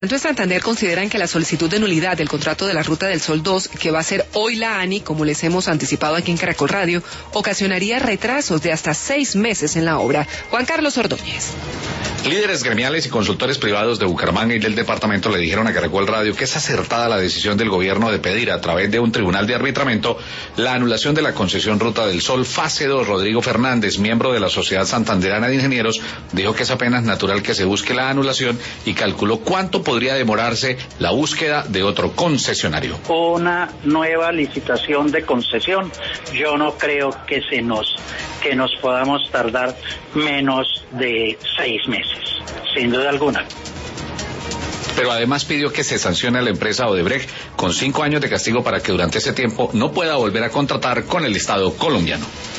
En Santander consideran que la solicitud de nulidad del contrato de la Ruta del Sol 2, que va a ser hoy la ANI, como les hemos anticipado aquí en Caracol Radio, ocasionaría retrasos de hasta 6 meses en la obra. Juan Carlos Ordóñez. Líderes gremiales y consultores privados de Bucaramanga y del departamento le dijeron a Caracol Radio que es acertada la decisión del gobierno de pedir a través de un tribunal de arbitramiento la anulación de la concesión Ruta del Sol fase 2. Rodrigo Fernández, miembro de la Sociedad Santanderana de Ingenieros, dijo que es apenas natural que se busque la anulación y calculó cuánto podría demorarse la búsqueda de otro concesionario. Una nueva licitación de concesión, yo no creo que nos podamos tardar menos de 6 meses, sin duda alguna. Pero además pidió que se sancione a la empresa Odebrecht con 5 años de castigo para que durante ese tiempo no pueda volver a contratar con el Estado colombiano.